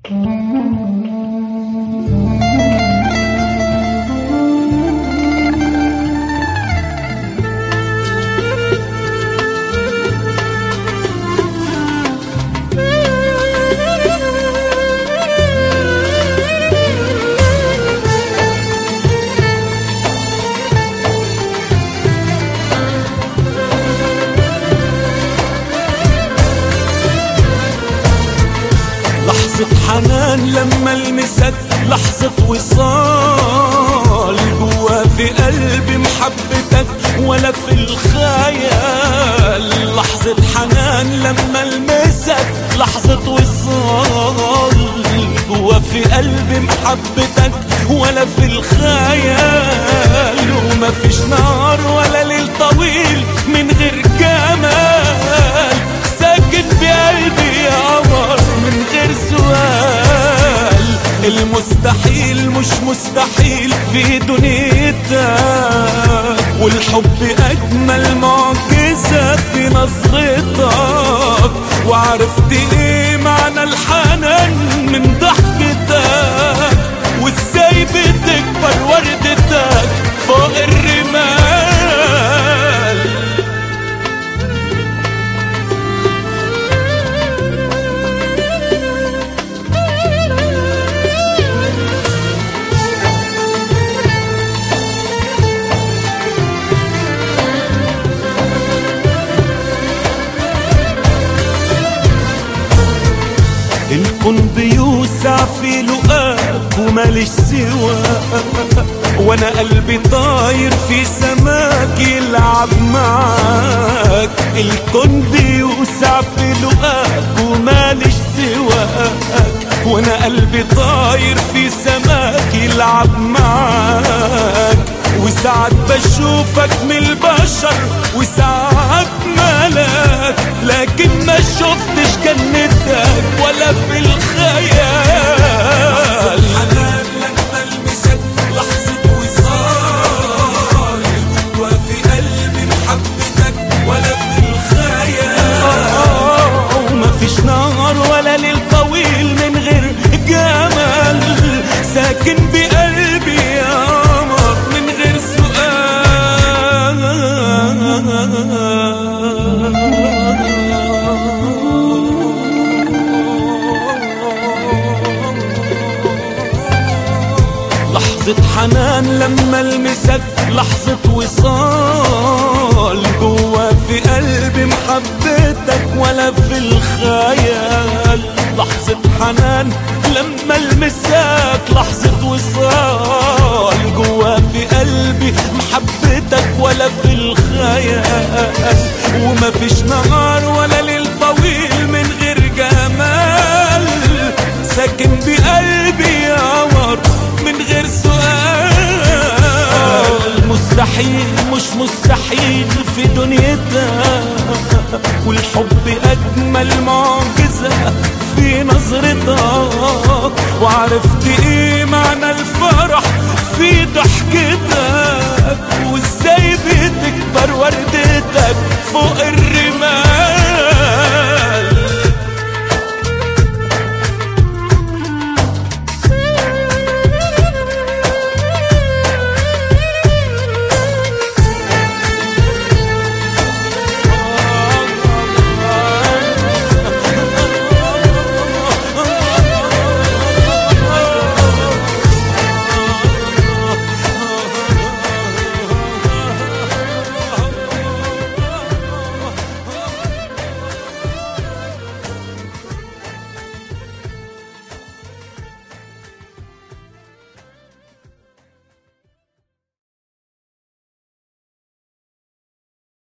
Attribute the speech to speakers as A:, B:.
A: لحظة حنان لما المسك، لحظة وصال جوا في قلبي محبتك ولا في الخيال. لحظة حنان لما المسك، لحظة وصال جوا في قلبي محبتك ولا في الخيال. وما فيش نهار ولا ليل طويل من غير جمال ساكن بقلبي يا قمر من غير سؤال. المستحيل مش مستحيل في دنيتك، والحب أجمل معجزة في نظرتك. وعرفت ايه معنى الحنان من ضحكتك، وازاي بتكبر وردتك فوق الرمال. الكون بيوسع في لقاك وماليش سواك، وانا قلبي طاير في سماك يلعب معاك. الكون بيوسع في لقاك وماليش سواك، وانا قلبي طاير في سماك يلعب معاك. وساعات بشوفك من البشر وساعات ملاك، لكن ما شفتش جنتك ولا في الخيال.
B: حنان لما المسك، لحظة وصال جوا في قلبي محبتك ولا في الخيال.
A: وما فيش نهار ولا ليل طويل من غير جمال ساكن بقلبي يا قمر من غير سؤال. لحظة حنان لما المسك، لحظة وصال جوا في قلبي محبتك ولا في الخيال. لحظة حنان لما المسك، لحظة وصال جوا في قلبي محبتك ولا في الخيال. وما فيش نهار ولا ليل طويل من غير جمال ساكن بقلبي يا قمر من غير سؤال. مستحيل مش مستحيل في دنيتك، والحب أجمل معجزة في نظرتك. وعرفت ايه معنى الفرح في ضحكتك، وازاي بتكبر وردتك فوق